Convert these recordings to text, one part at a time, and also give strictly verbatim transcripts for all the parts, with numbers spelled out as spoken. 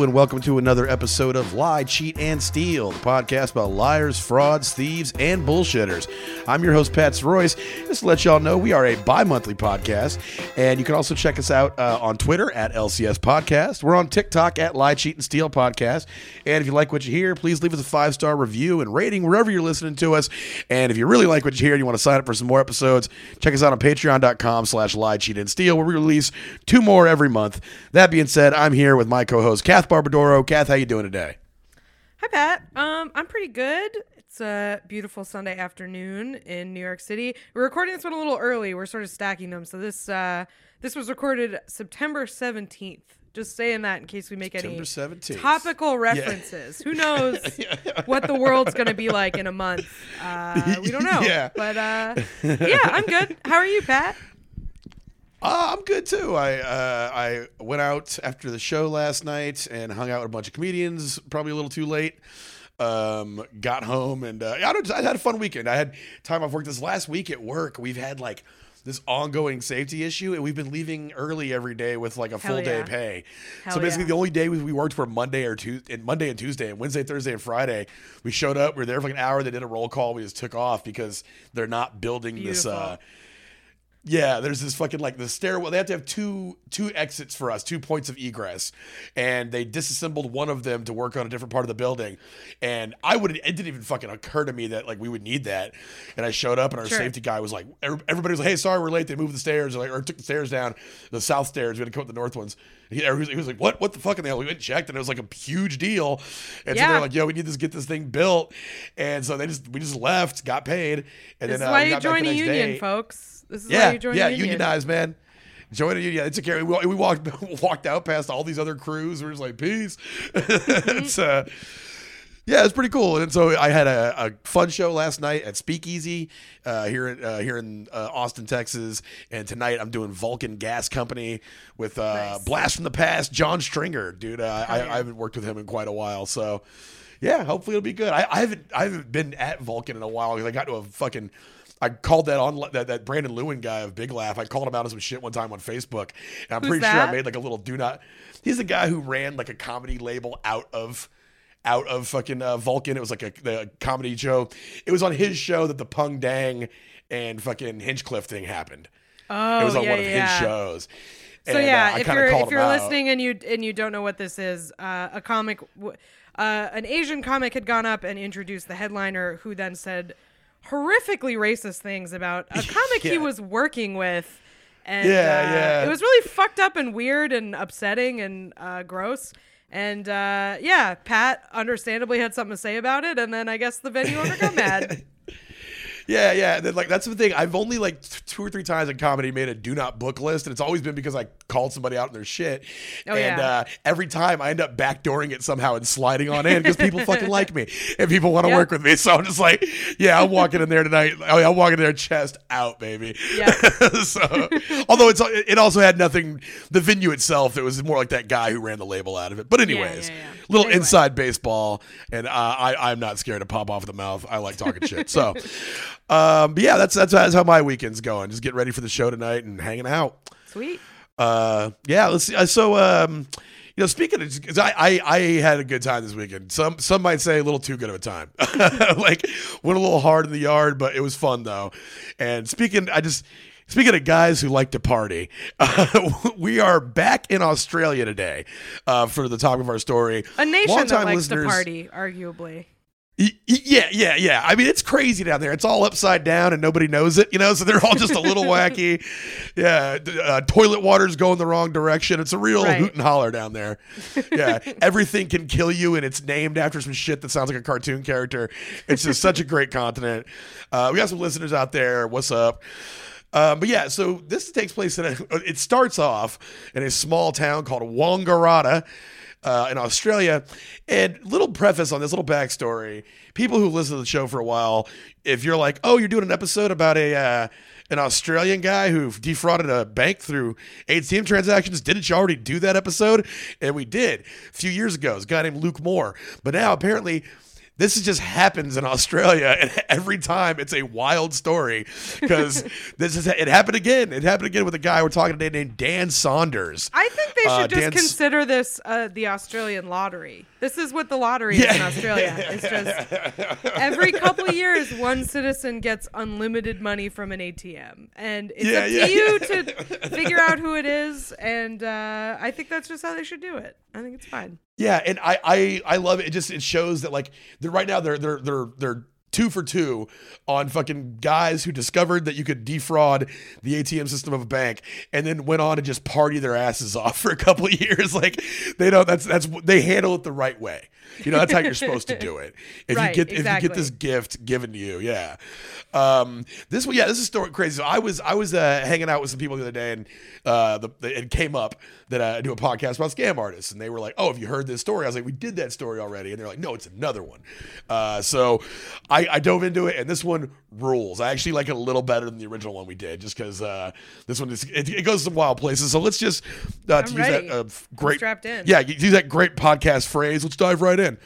and welcome to another episode of Lie, Cheat, and Steal, the podcast about liars, frauds, thieves, and bullshitters. I'm your host, Pat Royce. Just to let y'all know, we are a bi-monthly podcast, and you can also check us out uh, on Twitter at L C S Podcast. We're on TikTok at Lie, Cheat, and Steal Podcast. And if you like what you hear, please leave us a five-star review and rating wherever you're listening to us. And if you really like what you hear and you want to sign up for some more episodes, check us out on patreon.com slash lie, cheat, and steal, where we release two more every month. That being said, I'm here with my co-host, Kath Barbadoro. Kath, how you doing today? Hi, Pat. Um, I'm pretty good. It's a beautiful Sunday afternoon in New York City. We're recording this one a little early. We're sort of stacking them. So this uh, this was recorded September seventeenth. Just saying that in case we make any seventeenth. Topical references. Yeah. Who knows what the world's going to be like in a month? Uh, we don't know. Yeah. But uh, yeah, I'm good. How are you, Pat? Uh, I'm good too. I uh, I went out after the show last night and hung out with a bunch of comedians. Probably a little too late. Um, got home and uh, I, don't, I had a fun weekend. I had time off work. This last week at work, we've had like this ongoing safety issue, and we've been leaving early every day with like a Hell full yeah. day pay. Hell so basically, yeah. the only day we, we worked for Monday or Tuesday, and Monday and Tuesday, and Wednesday, Thursday, and Friday, we showed up. We were there for like an hour. They did a roll call. We just took off because they're not building Beautiful. this. Uh, Yeah, there's this fucking like the stairwell. They have to have two two exits for us, two points of egress, and they disassembled one of them to work on a different part of the building. And I would it didn't even fucking occur to me that like we would need that. And I showed up, and our Sure. safety guy was like, everybody was like, "Hey, sorry, we're late. They moved the stairs, or, like, or took the stairs down, the south stairs. We had to come up the north ones." He, he, was, he was like, "What? What the fuck?" And they we went and checked, and it was like a huge deal. And so Yeah. they're like, "Yo, we need to get this thing built." And so they just we just left, got paid, and This then is uh, why we you got back join the a next union, day. folks. This is Yeah, why you join yeah, a union. unionize, man. Join a union. Yeah, it's okay. We, we walked walked out past all these other crews. We're just like, peace. it's uh, yeah, it's pretty cool. And so I had a, a fun show last night at Speakeasy uh, here in uh, here in uh, Austin, Texas. And tonight I'm doing Vulcan Gas Company with uh, Nice. Blast from the Past, John Stringer, dude. Uh, I, yeah. I haven't worked with him in quite a while, so yeah, hopefully it'll be good. I, I haven't I haven't been at Vulcan in a while because I got to a fucking. I called that on that, that Brandon Lewin guy of Big Laugh. I called him out on some shit one time on Facebook, and I'm Who's pretty sure I that? made like a little do not. He's the guy who ran like a comedy label out of, out of fucking uh, Vulcan. It was like a the comedy show. It was on his show that the Pung Dang and fucking Hinchcliffe thing happened. Oh, it was on yeah, one of yeah. his shows. So And, yeah, uh, I if kinda you're called if him you're out. listening and you and you don't know what this is, uh, a comic, w- uh, an Asian comic had gone up and introduced the headliner, who then said horrifically racist things about a comic Yeah. he was working with, and Yeah, uh, yeah. it was really fucked up and weird and upsetting and uh, gross. And uh, yeah, Pat understandably had something to say about it, and then I guess the venue owner got mad. Yeah, yeah. And then, like, that's the thing. I've only like t- two or three times in comedy made a do not book list, and it's always been because I called somebody out on their shit. Oh, and yeah. uh, every time I end up backdooring it somehow and sliding on in because people fucking like me and people want to Yep. work with me. So I'm just like, yeah, I'm walking in there tonight. Oh, yeah, I'm walking in there chest out, baby. Yeah. So, although it's it also had nothing. The venue itself, it was more like that guy who ran the label out of it. But anyways, yeah, yeah. little Anyway. inside baseball, and uh, I I'm not scared to pop off the mouth. I like talking shit. So. Um, but yeah, that's, that's that's how my weekend's going. Just getting ready for the show tonight and hanging out. Sweet. Uh, yeah, let's see. Uh, so, um, you know, speaking of, 'cause I, I, I had a good time this weekend. Some, some might say a little too good of a time. Like went a little hard in the yard, but it was fun though. And speaking, I just, speaking of guys who like to party, uh, we are back in Australia today, uh, for the topic of our story. A nation that Longtime likes listeners- to party, arguably. Y- y- Yeah, yeah, yeah. I mean, it's crazy down there. It's all upside down and nobody knows it, you know, so they're all just a little wacky. Yeah, d- uh, toilet water's going the wrong direction. It's a real Right. hoot and holler down there. Yeah, everything can kill you, and it's named after some shit that sounds like a cartoon character. It's just such a great continent. Uh, we got some listeners out there. What's up? Uh, but yeah, so this takes place in a, it starts off in a small town called Wangaratta, Uh, in Australia. And little preface on this, little backstory. People who listen to the show for a while, if you're like, oh, you're doing an episode about a uh, an Australian guy who defrauded a bank through A T M transactions, didn't you already do that episode? And we did a few years ago. It's a guy named Luke Moore. But now apparently this is just happens in Australia, and every time it's a wild story because this is it happened again. It happened again with a guy we're talking today named Dan Saunders. I think they should Uh, just Dan S- consider this uh, the Australian lottery. This is what the lottery is in Australia. It's just every couple of years, one citizen gets unlimited money from an A T M, and it's Yeah, up yeah, to you yeah. to figure out who it is. And uh, I think that's just how they should do it. I think it's fine. Yeah, and I, I I love it. It just it shows that like they're right now they're they're they're they're two for two on fucking guys who discovered that you could defraud the A T M system of a bank and then went on to just party their asses off for a couple of years. Like they don't that's that's they handle it the right way. You know, that's how you're supposed to do it. If Right, you get exactly. if you get this gift given to you, yeah. Um, this one, yeah, this is story crazy. So I was I was uh, hanging out with some people the other day, and uh, the, the it came up that I do a podcast about scam artists, and they were like, "Oh, have you heard this story?" I was like, "We did that story already," and they're like, "No, it's another one." Uh, so I, I dove into it, and this one rules. I actually like it a little better than the original one we did, just because uh, this one is it, it goes some wild places. So let's just uh, to use ready. that uh, I'm great strapped in. yeah, use that great podcast phrase. Let's dive right in.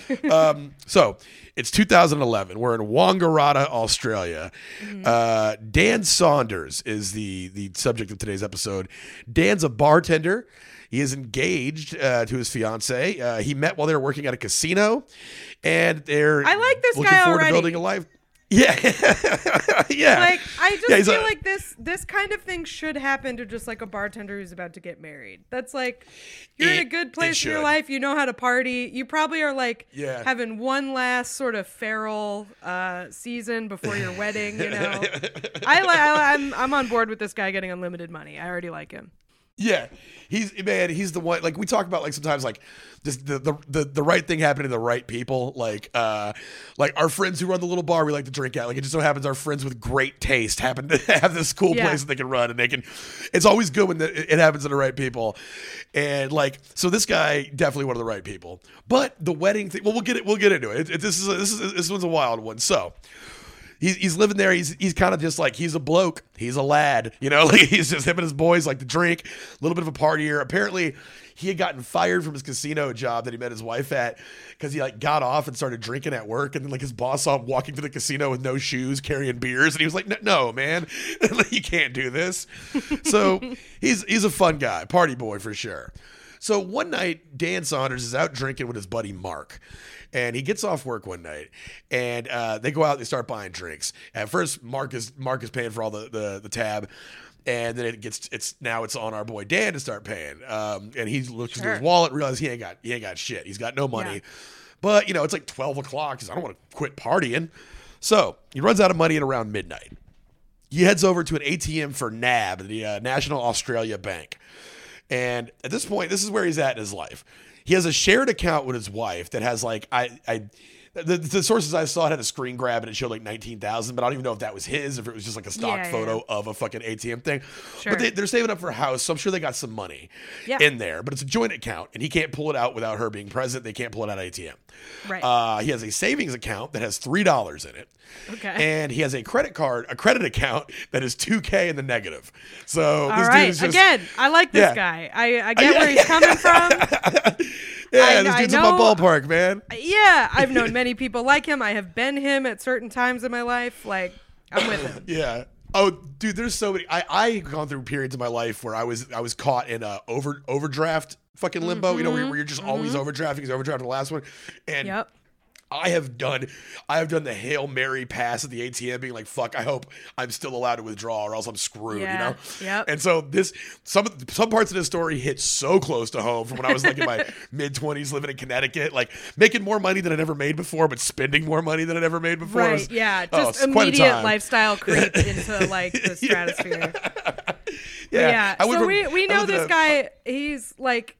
um, so it's two thousand eleven. We're in Wangaratta, Australia. Mm-hmm. Uh, Dan Saunders is the the subject of today's episode. Dan's a bartender. He is engaged uh, to his fiance. Uh, he met while they were working at a casino, and they're I like this looking guy forward already. to building a life. Yeah, yeah. Like I just Yeah, he's feel a- like this this kind of thing should happen to just like a bartender who's about to get married. That's like you're in a It- good it place in your should. life. You know how to party. You probably are like Yeah. having one last sort of feral uh, season before your wedding. You know, I like. I'm I'm on board with this guy getting unlimited money. I already like him. Yeah, he's man. He's the one. Like we talk about, like sometimes, like just the the the, the right thing happening to the right people. Like uh, like our friends who run the little bar we like to drink at. Like it just so happens our friends with great taste happen to have this cool Yeah. place that they can run, and they can. It's always good when the, it happens to the right people, and like so this guy definitely one of the right people. But the wedding thing. Well, we'll get it. We'll get into it. it, it this is a, this is this one's a wild one. So. He's, he's living there. He's he's kind of just like he's a bloke. He's a lad, you know. Like he's just him and his boys like to drink. A little bit of a partier. Apparently, he had gotten fired from his casino job that he met his wife at because he like got off and started drinking at work. And then like his boss saw him walking through the casino with no shoes, carrying beers, and he was like, "No, no man, you can't do this." So he's he's a fun guy, party boy for sure. So one night, Dan Saunders is out drinking with his buddy Mark. And he gets off work one night, and uh, they go out and they start buying drinks. At first, Mark is Mark is paying for all the, the, the tab, and then it gets it's now it's on our boy Dan to start paying. Um, and he looks into Sure. his wallet, realizes he ain't got he ain't got shit. He's got no money, Yeah. but you know it's like twelve o'clock. He's I don't want to quit partying, so he runs out of money at around midnight. He heads over to an A T M for N A B, the uh, National Australia Bank, and at this point, this is where he's at in his life. He has a shared account with his wife that has like I I the, the sources I saw had a screen grab and it showed like nineteen thousand, but I don't even know if that was his, if it was just like a stock Yeah, photo yeah. of a fucking A T M thing. Sure. But they, they're saving up for a house, so I'm sure they got some money Yeah. in there. But it's a joint account, and he can't pull it out without her being present. They can't pull it out of A T M. Right. Uh, he has a savings account that has three dollars in it. Okay. And he has a credit card, a credit account that is two K in the negative. So All this right. dude is just Again, I like this Yeah. guy. I, I get where he's coming from. yeah, I- this I dude's in my know- ballpark, man. Yeah, I've known many people like him. I have been him at certain times in my life. Like, I'm with him. Yeah. Oh, dude, there's so many. I I gone through periods of my life where I was I was caught in a over overdraft fucking limbo. You know, where, where you're just always overdrafting, because overdrafting the last one, and Yep. I have done I have done the Hail Mary pass at the A T M, being like, fuck, I hope I'm still allowed to withdraw or else I'm screwed, Yeah, you know? yep. And so this some some parts of this story hit so close to home from when I was like in my mid twenties living in Connecticut, like making more money than I'd ever made before, but spending more money than I'd ever made before. It Right. was- Yeah. oh, Just it's quite a immediate time. lifestyle creep into like the stratosphere. Yeah. Yeah. I went So from- we, we I know lived in this a- guy, he's like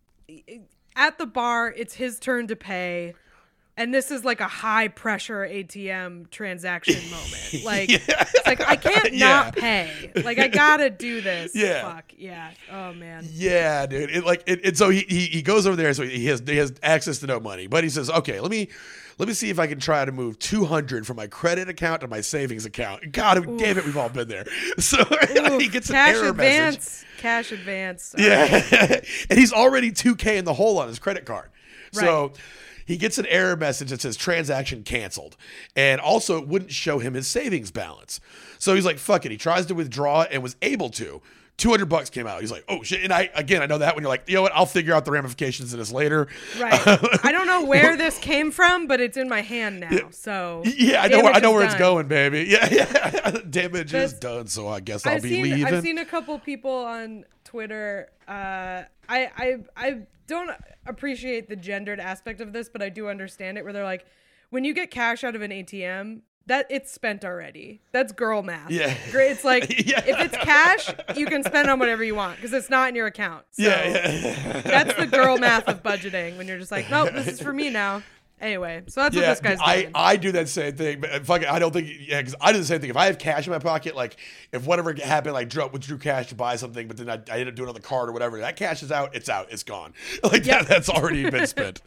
at the bar, it's his turn to pay. And this is like a high pressure A T M transaction moment. Like, Yeah. it's like I can't Yeah. not pay. Like, I gotta do this. Yeah. Fuck. Yeah. Oh, man. Yeah, dude. It like it, it so he, he he goes over there, so he has he has access to no money. But he says, okay, let me let me see if I can try to move two hundred from my credit account to my savings account. God damn it, we've all been there. So he gets an Cash error advance. message. Cash advance. Yeah, and he's already two K in the hole on his credit card. So Right. he gets an error message that says transaction canceled. And also it wouldn't show him his savings balance. So he's like, fuck it. He tries to withdraw and was able to. two hundred bucks came out. He's like, oh shit. And I, again, I know that when you're like, you know what? I'll figure out the ramifications of this later. Right. I don't know where this came from, but it's in my hand now. So yeah, I know where, I know where it's going, baby. Yeah. yeah. Damage That's, is done. So I guess I'll I've be seen, leaving. I've seen a couple people on Twitter. Uh, I, I, I don't appreciate the gendered aspect of this, but I do understand it where they're like, when you get cash out of an A T M, that it's spent already. That's girl math. Yeah. It's like, yeah. if it's cash, you can spend on whatever you want because it's not in your account. So yeah, yeah. That's the girl math of budgeting when you're just like, nope, this is for me now. Anyway, so that's yeah, what this guy's I, doing. I do that same thing, but fuck it, I don't think, yeah, because I do the same thing. If I have cash in my pocket, like if whatever happened, like drew, withdrew cash to buy something, but then I, I ended up doing it on the card or whatever, that cash is out, it's out, it's gone. Like Yep. that, that's already been spent.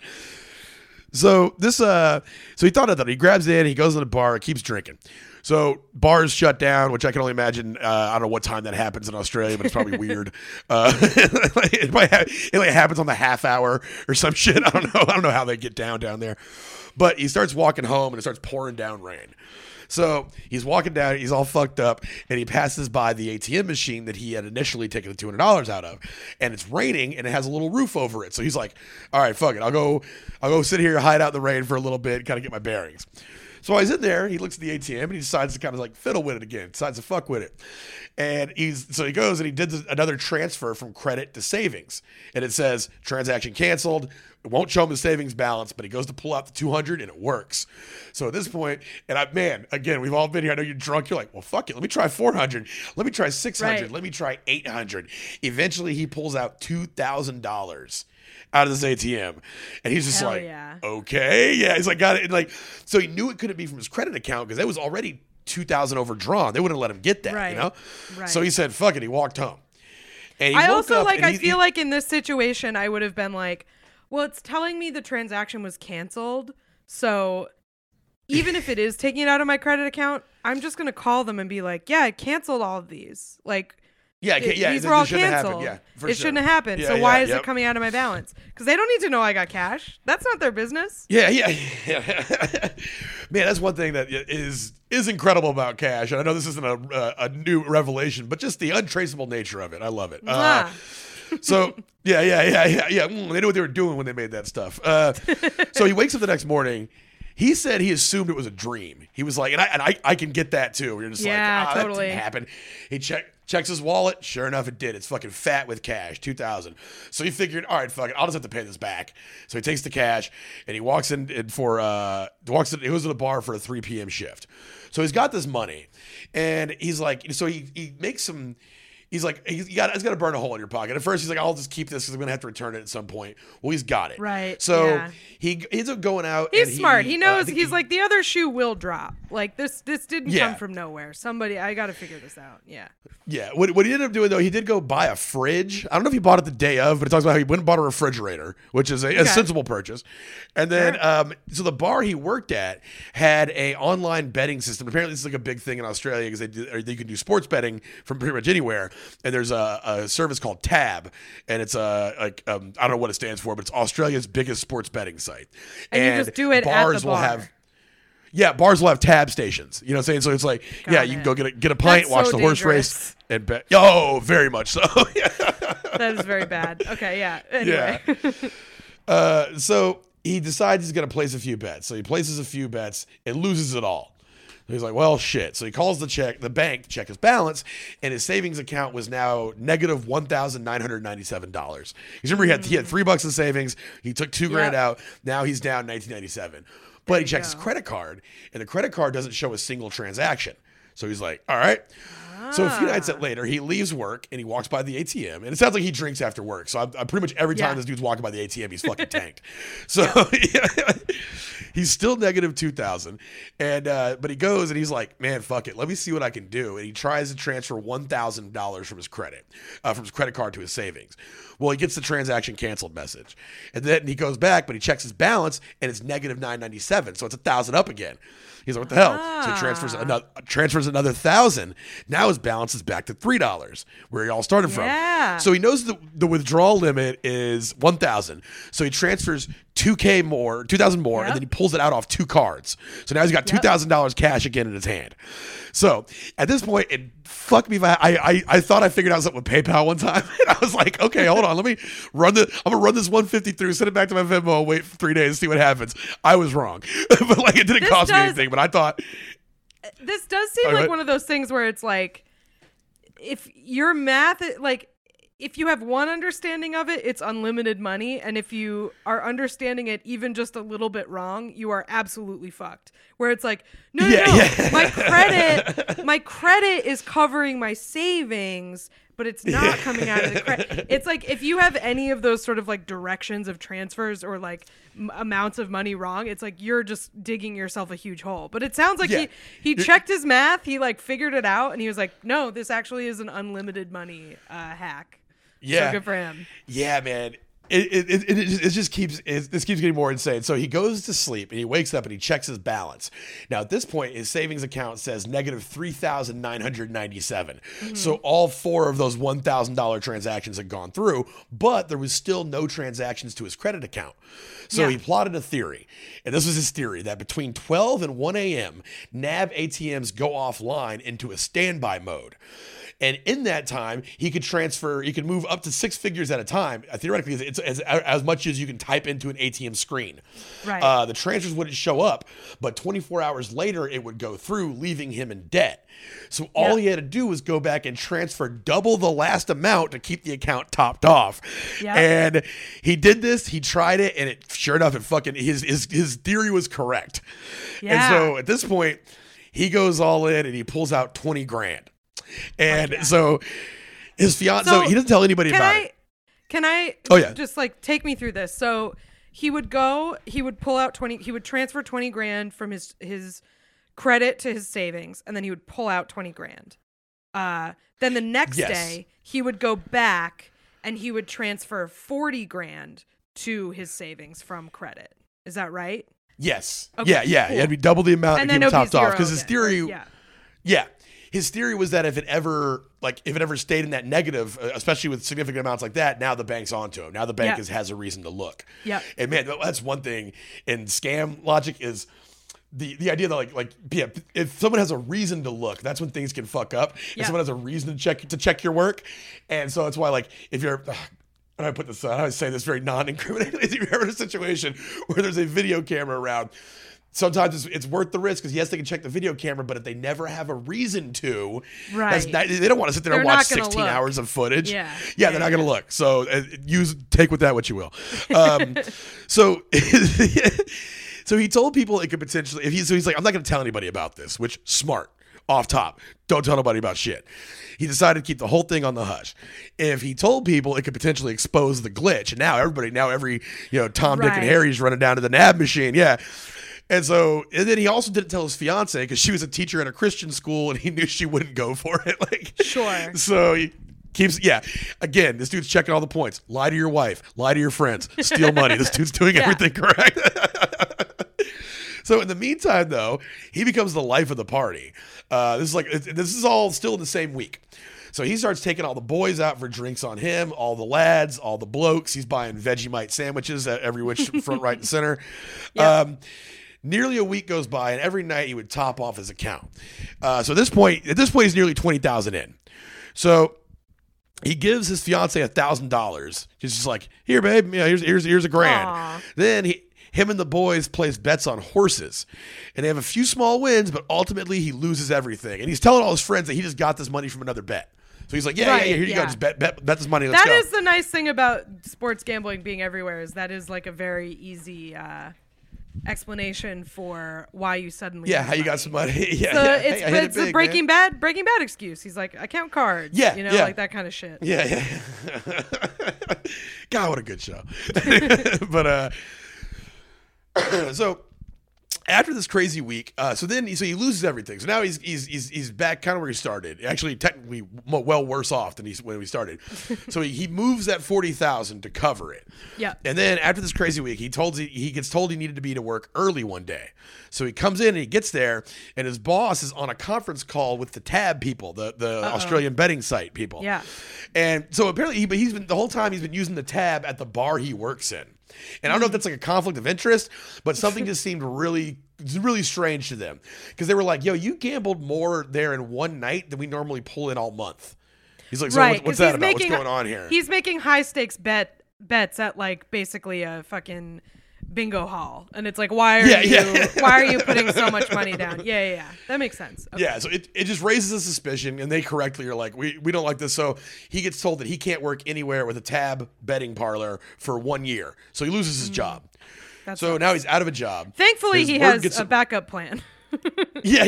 So this, uh, so he thought of that. He grabs in, he goes to the bar, keeps drinking. So bars shut down, which I can only imagine. Uh, I don't know what time that happens in Australia, but it's probably weird. Uh, it might have, it like happens on the half hour or some shit. I don't know. I don't know how they get down down there. But he starts walking home and it starts pouring down rain. So he's walking down, he's all fucked up, and he passes by the A T M machine that he had initially taken the two hundred dollars out of. And it's raining and it has a little roof over it. So he's like, all right, fuck it. I'll go, I'll go sit here, hide out in the rain for a little bit, kind of get my bearings. So while he's in there, he looks at the A T M and he decides to kind of like fiddle with it again, decides to fuck with it. And he's so he goes and he did another transfer from credit to savings. And it says transaction canceled. It won't show him the savings balance, but he goes to pull out the two hundred and it works. So at this point, and I, man, again, we've all been here. I know you're drunk. You're like, well, fuck it. Let me try four hundred. Let me try six hundred. Right. Let me try eight hundred. Eventually, he pulls out two thousand dollars out of this A T M. And he's just Hell like, yeah. okay. Yeah. He's like, got it. And like, so he knew it couldn't be from his credit account because it was already two thousand overdrawn. They wouldn't let him get that, Right. you know? Right. So he said, fuck it. He walked home. And he I woke also up like, and I he- feel he- like in this situation, I would have been like, well, it's telling me the transaction was canceled. So even if it is taking it out of my credit account, I'm just going to call them and be like, yeah, I canceled all of these. Like, yeah, it- yeah, these it were all shouldn't have happened. canceled. Yeah, for it sure. shouldn't have happened. Yeah, so yeah, why is yep. it coming out of my balance? Because they don't need to know I got cash. That's not their business. Yeah, yeah, yeah. Man, that's one thing that is is incredible about cash. And I know this isn't a, a, a new revelation, but just the untraceable nature of it. I love it. Uh, so, yeah, yeah, yeah, yeah, yeah. Mm, they knew what they were doing when they made that stuff. Uh, so he wakes up the next morning. He said he assumed it was a dream. He was like, and I and I, I can get that too. You're just Yeah, like, ah, totally. that didn't happen. He checked. Checks his wallet. Sure enough, it did. It's fucking fat with cash, two thousand. So he figured, all right, fuck it. I'll just have to pay this back. So he takes the cash and he walks in, in for uh walks in, he goes to the bar for a three p.m. shift. So he's got this money, and he's like, so he he makes some. He's like, he's got, he's got to burn a hole in your pocket. At first, he's like, I'll just keep this because I'm going to have to return it at some point. Well, he's got it. Right, So yeah. he, he ends up going out. He's and smart. He uh, I knows. think he's he- like, the other shoe will drop. Like, this this didn't Yeah. come from nowhere. Somebody, I got to figure this out. Yeah. Yeah. What, what he ended up doing, though, he did go buy a fridge. I don't know if he bought it the day of, but it talks about how he went and bought a refrigerator, which is a, a Okay. sensible purchase. And then, Sure. um, so the bar he worked at had a online betting system. Apparently, this is like a big thing in Australia because they, do- or they can do sports betting from pretty much anywhere. And there's a, a service called Tab, and it's a like um, I don't know what it stands for, but it's Australia's biggest sports betting site. And you just do it at the will bar. have. Yeah, bars will have tab stations. You know what I'm saying? So it's like, Got yeah, you can it. go get a, get a pint, That's watch so the horse dangerous. race, and bet. Oh, very much so. Yeah. That is very bad. Okay, yeah. Anyway. Yeah. Uh, so he decides he's going to place a few bets. So he places a few bets and loses it all. So he's like, well, shit. So he calls the check, the bank to check his balance, and his savings account was now negative one thousand nine hundred ninety-seven dollars. Because remember, he had, he had three bucks in savings. He took two grand Yep. out. Now he's down nineteen ninety-seven. But he you checks go. his credit card, and the credit card doesn't show a single transaction. So he's like, all right. So a few nights Ah. later, he leaves work and he walks by the A T M. And it sounds like he drinks after work. So I'm, I'm pretty much every time Yeah. this dude's walking by the A T M, he's fucking tanked. So yeah. He's still negative two thousand. And, uh, but he goes and he's like, man, fuck it. Let me see what I can do. And he tries to transfer one thousand dollars from his credit, uh, from his credit card to his savings. Well, he gets the transaction canceled message. And then he goes back, but he checks his balance and it's negative nine ninety-seven. So it's a thousand up again. He's like, what the hell? So he transfers Ah. another, transfers another thousand. Now his balance is back to three dollars, where he all started Yeah. from. So he knows the, the withdrawal limit is one thousand. So he transfers two K more, two thousand more, Yep. and then he pulls it out off two cards. So now he's got Yep. two thousand dollars cash again in his hand. So at this point, it fuck me if I, I, I, I thought I figured out something with PayPal one time. And I was like, okay, hold on. Let me run the, I'm going to run this one fifty through, send it back to my Venmo, and wait for three days, see what happens. I was wrong. But like, it didn't This cost me does- anything, but I thought, This does seem Oh, like what? one of those things where it's like, if your math, like, if you have one understanding of it, it's unlimited money. And if you are understanding it even just a little bit wrong, you are absolutely fucked. Where it's like, no, no, Yeah, no, yeah. my credit, my credit is covering my savings, but it's not coming out of the credit. It's like, if you have any of those sort of like directions of transfers or like m- amounts of money wrong, it's like you're just digging yourself a huge hole. But it sounds like Yeah. he, he checked his math, he like figured it out, and he was like, no, this actually is an unlimited money uh, hack. yeah. So good for him. Yeah, man. It it, it, it, just, it just keeps it, this keeps getting more insane. So he goes to sleep and he wakes up and he checks his balance. Now at this point, his savings account says negative three thousand nine hundred ninety-seven. Mm-hmm. So all four of those one thousand dollar transactions had gone through, but there was still no transactions to his credit account. So Yeah. he plotted a theory, and this was his theory, that between twelve and one a.m., N A B A T Ms go offline into a standby mode. And in that time, he could transfer, he could move up to six figures at a time. Uh, theoretically, it's as, as much as you can type into an A T M screen. Right. Uh, the transfers wouldn't show up, but twenty-four hours later, it would go through, leaving him in debt. So all Yeah. he had to do was go back and transfer double the last amount to keep the account topped off. Yeah. And he did this, he tried it, and it sure enough, it fucking, his, his, his theory was correct. Yeah. And so at this point, he goes all in and he pulls out twenty grand. And yeah. so his fiance, So, so he doesn't tell anybody Can about I, it. can I Oh, yeah. just like take me through this? So he would go, he would pull out twenty, he would transfer twenty grand from his, his credit to his savings, and then he would pull out twenty grand. Uh, then the next Yes. day he would go back and he would transfer forty grand to his savings from credit. Is that right? Yes. Okay, yeah, yeah. cool. It'd be double the amount And and then keep him it'll be topped off. zero Because his again, theory, right? Yeah. yeah. His theory was that if it ever, like, if it ever stayed in that negative, uh, especially with significant amounts like that, now the bank's onto him. Now the bank Yeah. is, has a reason to look. Yeah. And man, that's one thing in scam logic is the the idea that like like yeah, if someone has a reason to look, that's when things can fuck up. If Yeah. someone has a reason to check to check your work, and so that's why like if you're. Ugh, and I put this, I say this very non-incriminating. If you're ever in a situation where there's a video camera around, sometimes it's, it's worth the risk because yes, they can check the video camera, but if they never have a reason to, that's Right. not, they don't want to sit there They're and watch not gonna sixteen look. hours of footage. Yeah. yeah, Yeah, they're not yeah. going to look. So uh, use take with that what you will. Um, so. So he told people it could potentially, if he's, so he's like, I'm not going to tell anybody about this, which smart, off top. Don't tell nobody about shit. He decided to keep the whole thing on the hush. If he told people, it could potentially expose the glitch. And now everybody, now every, you know, Tom, Dick, and Right. Harry's running down to the N A B machine. Yeah. And so, and then he also didn't tell his fiance because she was a teacher in a Christian school and he knew she wouldn't go for it. Like, Sure. So he keeps, yeah. Again, this dude's checking all the points. Lie to your wife. Lie to your friends. Steal money. This dude's doing Yeah. everything correct. So in the meantime, though, he becomes the life of the party. Uh, this is like this is all still in the same week. So he starts taking all the boys out for drinks on him, all the lads, all the blokes. He's buying Vegemite sandwiches at every which front, right, and center. Yep. Um, nearly a week goes by, and every night he would top off his account. Uh, so at this point, at this point, he's nearly twenty thousand in. So he gives his fiance a thousand dollars. He's just like, "Here, babe, you know, here's here's here's a grand." Aw. Then he. Him and the boys place bets on horses, and they have a few small wins, but ultimately he loses everything. And he's telling all his friends that he just got this money from another bet. So he's like, yeah, Right, yeah, yeah, here you go. yeah. Just bet, bet, bet this money. Let's That go. is the nice thing about sports gambling being everywhere is that is like a very easy uh, explanation for why you suddenly yeah, lose how you got money. some money. yeah, So yeah. it's Hey, I hit it it's a big, Breaking man. Bad Breaking Bad excuse. He's like, I count cards. Yeah, you know, yeah. like that kind of shit. Yeah, yeah. God, what a good show. But uh, so after this crazy week, uh, so then he, so he loses everything. So now he's he's he's, he's back kind of where he started. Actually, technically, mo- well worse off than he's when we started. So he, he moves that forty thousand to cover it. Yeah. And then after this crazy week, he told he, he gets told he needed to be to work early one day. So he comes in and he gets there, and his boss is on a conference call with the Tab people, the the Uh-oh. Australian betting site people. Yeah. And so apparently, he, but he's been the whole time he's been using the Tab at the bar he works in. And I don't know if that's like a conflict of interest, but something just seemed really, really strange to them because they were like, yo, you gambled more there in one night than we normally pull in all month. He's like, so right, what's, what's that he's about? Making, what's going on here? He's making high stakes bet bets at like basically a fucking bingo hall, and it's like, why are yeah, you yeah. why are you putting so much money down? Yeah, yeah, yeah. That makes sense. Okay. Yeah, so it, it just raises a suspicion, and they correctly are like, we, we don't like this. So he gets told that he can't work anywhere with a tab betting parlor for one year. So he loses his mm. job. That's so nice. now he's out of a job. Thankfully, his he has a some... backup plan. yeah,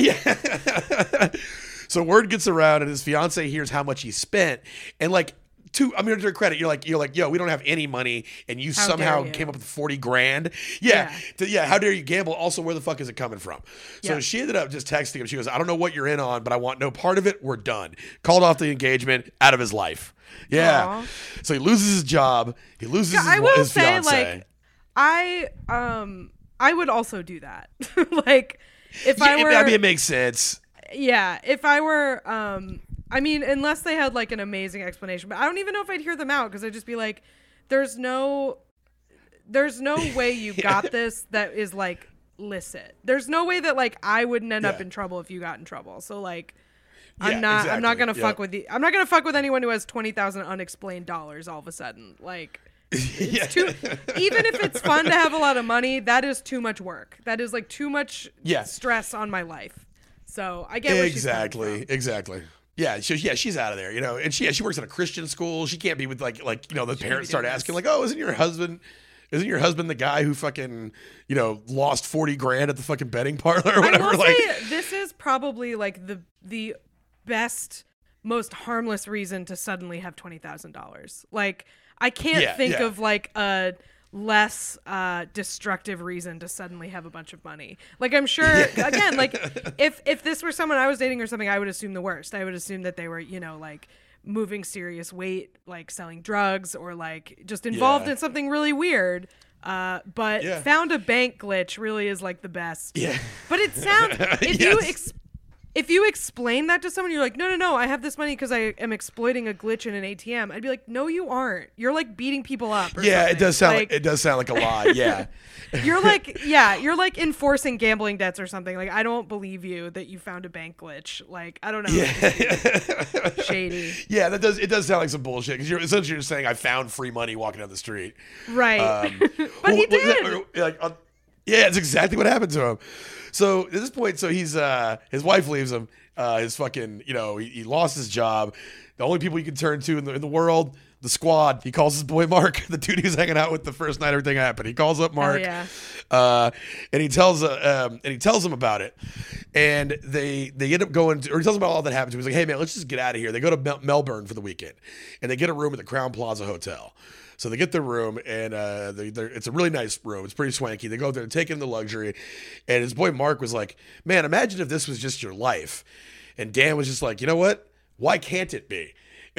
yeah. So word gets around, and his fiance hears how much he spent, and like, to I mean, to their credit, you're like, you're like, yo, we don't have any money, and you how somehow you. came up with forty grand. Yeah, yeah. To, yeah. How dare you gamble? Also, where the fuck is it coming from? So yeah. she ended up just texting him. She goes, I don't know what you're in on, but I want no part of it. We're done. Called off the engagement, out of his life. Yeah. Aww. So he loses his job. He loses yeah, his, I will his say, fiance. Like, I um, I would also do that. Like, if yeah, I were, I mean, it makes sense. Yeah, if I were, um. I mean, unless they had like an amazing explanation, but I don't even know if I'd hear them out because I'd just be like, "There's no, there's no way you got this that is like licit. There's no way that like I wouldn't end yeah. up in trouble if you got in trouble. So like, I'm yeah, not, exactly. I'm not gonna yep. fuck with you. I'm not gonna fuck with anyone who has twenty thousand unexplained dollars all of a sudden. Like, it's yeah. too. Even if it's fun to have a lot of money, that is too much work. That is like too much yeah. stress on my life. So I get where exactly, she's coming from. exactly. Yeah, so yeah, she's out of there, you know, and she yeah, she works at a Christian school. She can't be with like like you know the she parents start asking like, oh, isn't your husband, isn't your husband the guy who fucking you know lost forty grand at the fucking betting parlor or whatever? I will like, say this is probably like the the best, most harmless reason to suddenly have twenty thousand dollars. Like I can't yeah, think yeah. of like a less uh destructive reason to suddenly have a bunch of money. Like I'm sure yeah. again, like if if this were someone I was dating or something, I would assume the worst. I would assume that they were, you know, like moving serious weight, like selling drugs or like just involved yeah. in something really weird. Uh but yeah. found a bank glitch really is like the best. Yeah. But it sounds if yes. you ex- if you explain that to someone, you're like, no, no, no, I have this money because I am exploiting a glitch in an A T M. I'd be like, no, you aren't. You're like beating people up. Or yeah, something. it does sound like, like, it does sound like a lie. Yeah, you're like, yeah, you're like enforcing gambling debts or something. Like, I don't believe you that you found a bank glitch. Like, I don't know. Yeah. Shady. Yeah, that does. It does sound like some bullshit because you're essentially just saying I found free money walking down the street. Right. Um, but he what, did. What, like, uh, yeah, it's exactly what happened to him. So at this point, so he's uh, his wife leaves him. Uh, his fucking, you know, he, he lost his job. The only people he can turn to in the in the world, the squad. He calls his boy Mark, the dude he was hanging out with the first night everything happened. He calls up Mark, yeah. uh, and he tells uh, um, and he tells him about it. And they they end up going to, or he tells him about all that happened to him. He's like, hey man, let's just get out of here. They go to Mel- Melbourne for the weekend, and they get a room at the Crown Plaza Hotel. So they get their room, and uh, they, it's a really nice room. It's pretty swanky. They go there and take in the luxury. And his boy Mark was like, man, imagine if this was just your life. And Dan was just like, you know what? Why can't it be?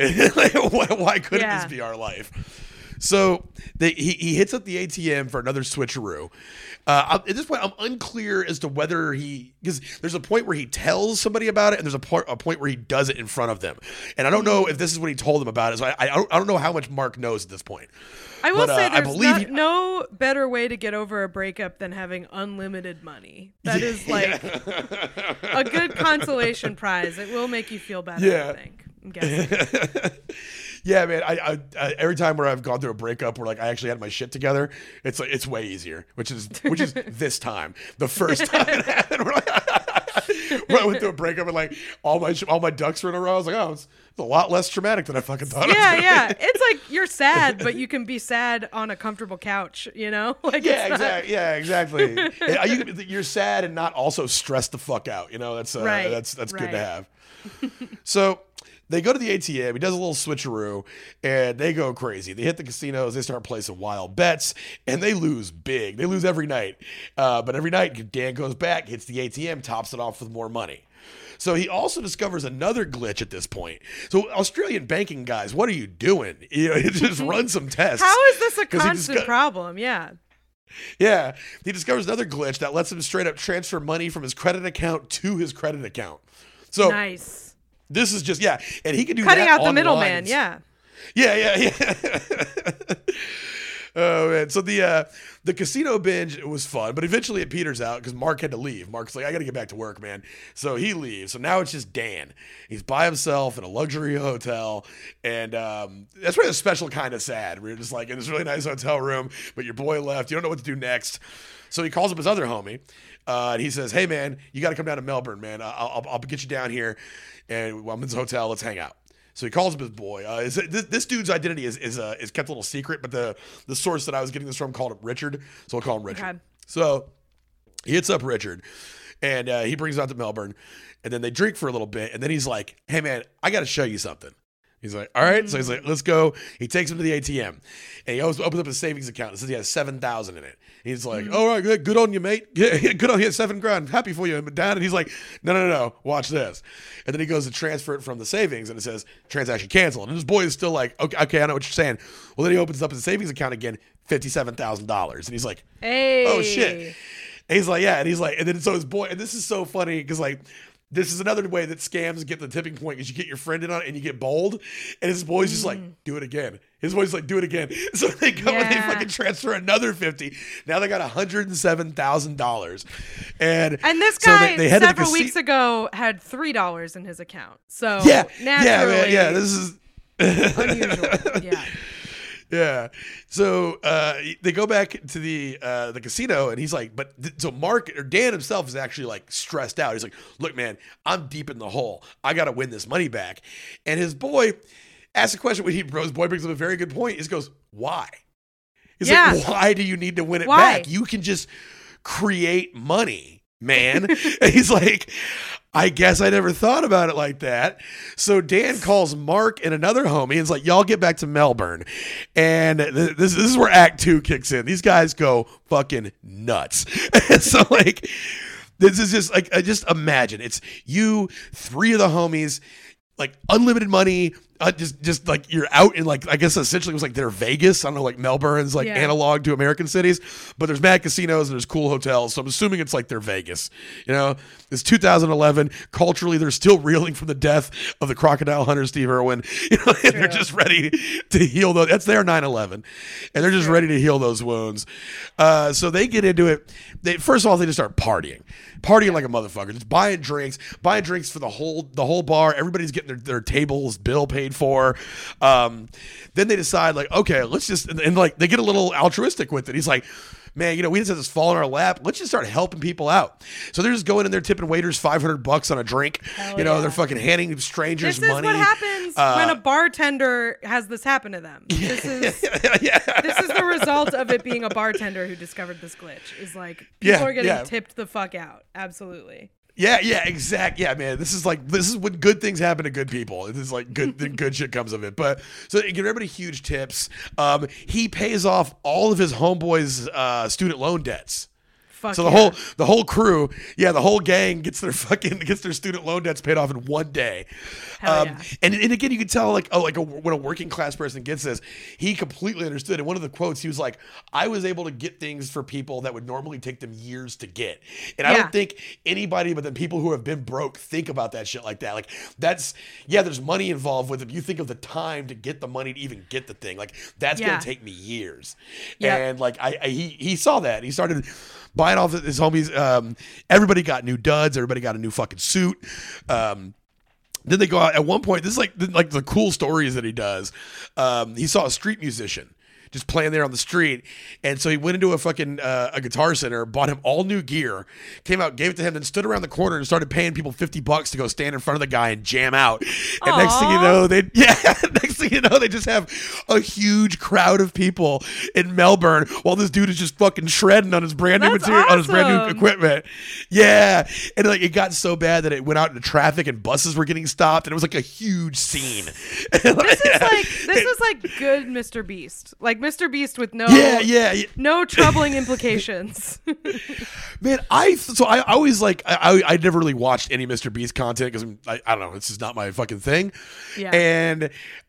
Why couldn't yeah. this be our life? So they, he, he hits up the A T M for another switcheroo. Uh, at this point, I'm unclear as to whether he, because there's a point where he tells somebody about it, and there's a, po- a point where he does it in front of them. And I don't know if this is what he told them about it. So I, I, don't, I don't know how much Mark knows at this point. I will but, say uh, there's I believe not, he, no better way to get over a breakup than having unlimited money. That yeah, is like yeah. a good consolation prize. It will make you feel better, yeah. I think. I'm guessing. Yeah, man. I, I, I every time where I've gone through a breakup where like I actually had my shit together, it's like it's way easier. Which is which is this time. The first time it happened, where, like, where I went through a breakup and like all my all my ducks were in a row. I was like, oh, it's, it's a lot less traumatic than I fucking thought. Yeah, it was yeah. be. It's like you're sad, but you can be sad on a comfortable couch. You know, like yeah, it's exactly. Yeah, exactly. Yeah, you, you're sad and not also stressed the fuck out. You know, that's uh, right. that's that's right. good to have. So. They go to the A T M. He does a little switcheroo, and they go crazy. They hit the casinos. They start placing wild bets, and they lose big. They lose every night. Uh, but every night, Dan goes back, hits the A T M, tops it off with more money. So he also discovers another glitch at this point. So Australian banking guys, what are you doing? You know, just run some tests. How is this a constant disco- problem? Yeah. Yeah. He discovers another glitch that lets him straight up transfer money from his credit account to his credit account. So nice. This is just, yeah. And he can do Cutting that out the online. middleman, yeah. Yeah, yeah, yeah. Oh man! So the uh, the casino binge was fun, but eventually it peters out because Mark had to leave. Mark's like, I got to get back to work, man. So he leaves. So now it's just Dan. He's by himself in a luxury hotel, and um, that's really a special kind of sad. We're just like in this really nice hotel room, but your boy left. You don't know what to do next. So he calls up his other homie, uh, and he says, "Hey man, you got to come down to Melbourne, man. I'll, I'll, I'll get you down here, and while I'm in this hotel, let's hang out." So he calls up his boy. Uh, is this, this dude's identity is is, uh, is kept a little secret, but the the source that I was getting this from called him Richard, so we'll call him Richard. Okay. So he hits up Richard, and uh, he brings him out to Melbourne, and then they drink for a little bit, and then he's like, "Hey man, I got to show you something." He's like, all right. Mm-hmm. So he's like, let's go. He takes him to the A T M, and he opens up his savings account. It says he has seven thousand in it. He's like, mm-hmm. all right, good, good on you, mate. Yeah, good on you, seven grand. Happy for you, Dad. And he's like, no, no, no, watch this. And then he goes to transfer it from the savings, and it says transaction canceled. And his boy is still like, okay, okay, I know what you're saying. Well, then he opens up his savings account again, fifty-seven thousand dollars, and he's like, hey, oh shit. And he's like, yeah, and he's like, and then so his boy, and this is so funny because like. This is another way that scams get the tipping point is you get your friend in on it and you get bold. And his boy's just like, do it again. His boy's like, do it again. So they go yeah. and they fucking transfer another fifty. Now they got one hundred seven thousand dollars. And and this guy so they, they several weeks ago had three dollars in his account. So yeah, naturally. Yeah, man, yeah, this is unusual. Yeah. Yeah. So uh, they go back to the uh, the casino, and he's like, but th- so Mark or Dan himself is actually like stressed out. He's like, look, man, I'm deep in the hole. I got to win this money back. And his boy asks a question when he his boy brings up a very good point. He just goes, why? He's yeah. like, why do you need to win it why? back? You can just create money, man. And he's like, I guess I never thought about it like that. So Dan calls Mark and another homie and is like, y'all get back to Melbourne. And th- this, this is where act two kicks in. These guys go fucking nuts. And so like, this is just like, just imagine it's you, three of the homies, like unlimited money, uh, just just like you're out in like I guess essentially it was like their Vegas. I don't know, like Melbourne's like yeah. analog to American cities, but there's mad casinos and there's cool hotels. So I'm assuming it's like their Vegas. You know, it's two thousand eleven. Culturally, they're still reeling from the death of the crocodile hunter Steve Irwin. You know, and they're just ready to heal those. That's their nine eleven, and they're just ready to heal those wounds. Uh, so they get into it. They first of all they just start partying, partying like a motherfucker, just buying drinks, buying drinks for the whole the whole bar. Everybody's getting their their tables bill paid for. Um, then they decide like, okay, let's just, and, and like they get a little altruistic with it. He's like, man, you know, we just have this fall in our lap. Let's just start helping people out. So they're just going in there tipping waiters five hundred bucks on a drink. Hell you know, yeah. They're fucking handing strangers this money. This is what happens uh, when a bartender has this happen to them. This is yeah. this is the result of it being a bartender who discovered this glitch. Is like people yeah, are getting yeah. tipped the fuck out. Absolutely. Yeah, yeah, exact. Yeah, man. This is like this is when good things happen to good people. This is like good good shit comes of it. But so they give everybody huge tips. Um, he pays off all of his homeboys' uh, student loan debts. Fuck so the yeah. whole the whole crew, yeah, the whole gang gets their fucking gets their student loan debts paid off in one day. Hell Um, yeah. and, and again, you can tell like oh like a, when a working class person gets this, he completely understood. And one of the quotes, he was like, "I was able to get things for people that would normally take them years to get." And I Yeah. don't think anybody but the people who have been broke think about that shit like that. Like that's yeah, there's money involved with it. You think of the time to get the money to even get the thing. Like that's Yeah. gonna take me years. Yep. And like I, I he he saw that. He started buying off his homies. Um, everybody got new duds. Everybody got a new fucking suit. Um, then they go out at one point. This is like like the cool stories that he does. Um, he saw a street musician just playing there on the street, and so he went into a fucking uh, a Guitar Center, bought him all new gear, came out, gave it to him, then stood around the corner and started paying people fifty bucks to go stand in front of the guy and jam out. And Aww. next thing you know, they yeah, next thing you know, they just have a huge crowd of people in Melbourne while this dude is just fucking shredding on his brand new That's material, awesome. on his brand new equipment. Yeah, and like it got so bad that it went out into traffic and buses were getting stopped, and it was like a huge scene. This is like this is like good Mister Beast, like Mister Beast with no yeah, yeah, yeah. no troubling implications. Man, I so I, I always like I I never really watched any Mister Beast content because I, I don't know, it's just not my fucking thing. Yeah. And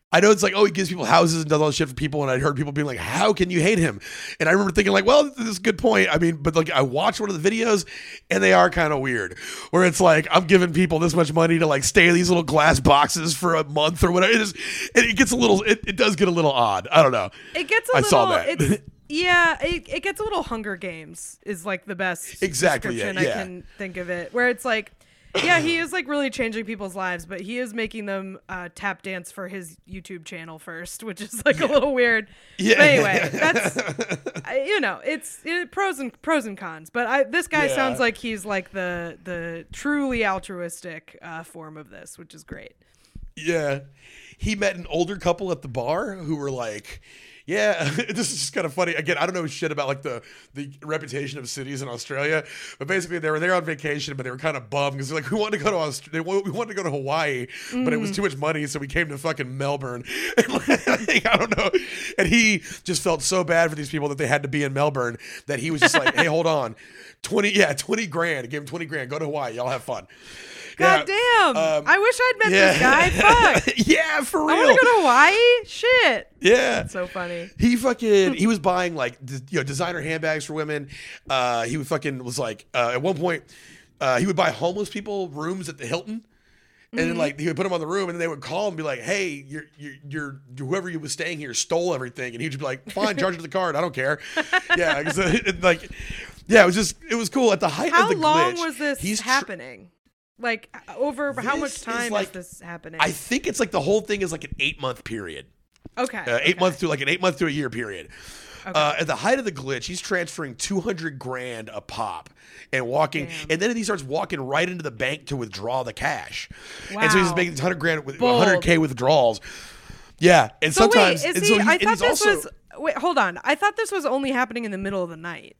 I know it's like, oh, he gives people houses and does all this shit for people. And I heard people being like, how can you hate him? And I remember thinking like, well, this is a good point. I mean, but like I watched one of the videos and they are kind of weird where it's like, I'm giving people this much money to like stay in these little glass boxes for a month or whatever. It is, it gets a little, it, it does get a little odd. I don't know. It gets a I little, saw that. It's, yeah, it, it gets a little Hunger Games is like the best exactly, description yeah, I yeah. can think of it. Where it's like, yeah, he is like really changing people's lives, but he is making them uh, tap dance for his YouTube channel first, which is like yeah. a little weird. Yeah. But anyway, that's I- you know, it's it, pros and pros and cons. But I, this guy Yeah. sounds like he's like the the truly altruistic uh, form of this, which is great. Yeah. He met an older couple at the bar who were like, yeah, this is just kind of funny. Again, I don't know shit about like the, the reputation of cities in Australia, but basically they were there on vacation, but they were kind of bummed because they're like, we wanted to go to Australia, we wanted to go to Hawaii, mm. but it was too much money, so we came to fucking Melbourne. And like, I don't know. And he just felt so bad for these people that they had to be in Melbourne that he was just like, hey, hold on, twenty, yeah, twenty grand. Give him twenty grand. Go to Hawaii. Y'all have fun. God yeah, damn! um, I wish I'd met yeah. this guy. Fuck. Yeah, for real. I want to go to Hawaii. Shit. Yeah, that's so funny. He fucking he was buying like you know designer handbags for women. Uh, he would fucking was like uh, at one point uh, he would buy homeless people rooms at the Hilton. And Mm-hmm. then, like, he would put them on the room, and then they would call and be like, "Hey, you're, you're, you're whoever you was staying here stole everything," and he'd just be like, "Fine, charge it to the card. I don't care." Yeah, because it, like, yeah, it was just it was cool at the height how of the long glitch. was this he's tr- happening? Like over how This much is time like- is this happening? I think it's like the whole thing is like an eight month period. okay, Uh, eight okay. months to like an eight month to a year period. Okay. Uh, at the height of the glitch, he's transferring two hundred grand a pop and walking, Damn. and then he starts walking right into the bank to withdraw the cash. Wow. And so he's just making one hundred grand with Bold. one hundred K withdrawals. Yeah, and So sometimes wait, is and he? so he, I and thought he's this also, was. Wait, hold on. I thought this was only happening in the middle of the night.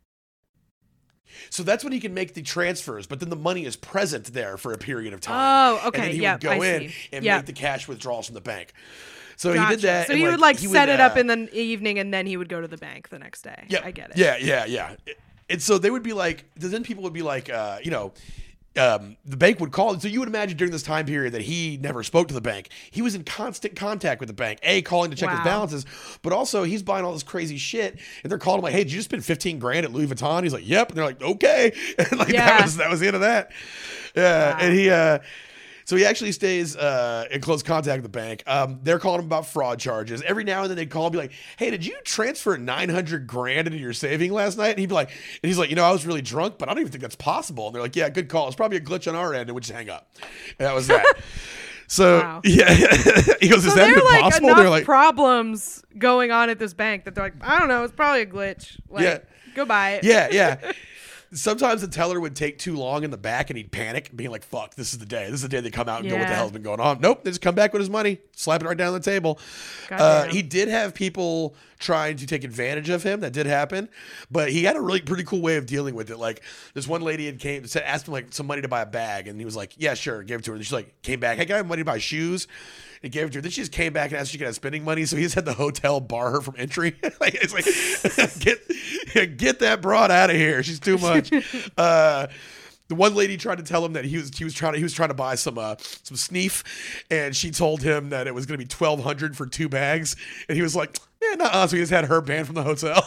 So that's when he can make the transfers, but then the money is present there for a period of time. Oh, okay. And then he Yep, would go I in see. and Yep. make the cash withdrawals from the bank. So Gotcha. he did that. So and, he would like he set it up uh, in the evening, and then he would go to the bank the next day. Yeah, I get it. Yeah, yeah, yeah. And so they would be like, then people would be like, uh, you know, um, the bank would call. So you would imagine during this time period that he never spoke to the bank. He was in constant contact with the bank, A, calling to check Wow. his balances, but also he's buying all this crazy shit. And they're calling him like, hey, did you just spend fifteen grand at Louis Vuitton? He's like, yep. And they're like, okay. And like, Yeah. that was, that was the end of that. Yeah. Wow. And he, uh, so he actually stays uh, in close contact with the bank. Um, they're calling him about fraud charges. Every now and then they'd call and be like, hey, did you transfer nine hundred grand into your saving last night? And he'd be like, and he's like, you know, I was really drunk, but I don't even think that's possible. And they're like, yeah, good call. It's probably a glitch on our end. And we just hang up. And that was that. So, Wow. yeah. He goes, So is that there are even like possible? enough They're like, problems going on at this bank that they're like, I don't know, it's probably a glitch. Like, Yeah. goodbye. yeah, yeah. Sometimes the teller would take too long in the back and he'd panic, being like, fuck, this is the day. This is the day they come out and go, what the Yeah. hell's been going on? Nope, they just come back with his money, slap it right down on the table. Uh, Goddamn. he did have people trying to take advantage of him. That did happen. But he had a really pretty cool way of dealing with it. Like, this one lady had came, said, asked him like some money to buy a bag. And he was like, yeah, sure, gave it to her. And she like came back, hey, can I have money to buy shoes? And gave it to her. Then she just came back and asked if she could have spending money. So he just had the hotel bar her from entry. Like, it's like, get, get that broad out of here. She's too much. Uh, the one lady tried to tell him that he was he was trying to he was trying to buy some uh, some sneef, and she told him that it was going to be twelve hundred for two bags, and he was like, "Yeah, nah." So he just had her banned from the hotel.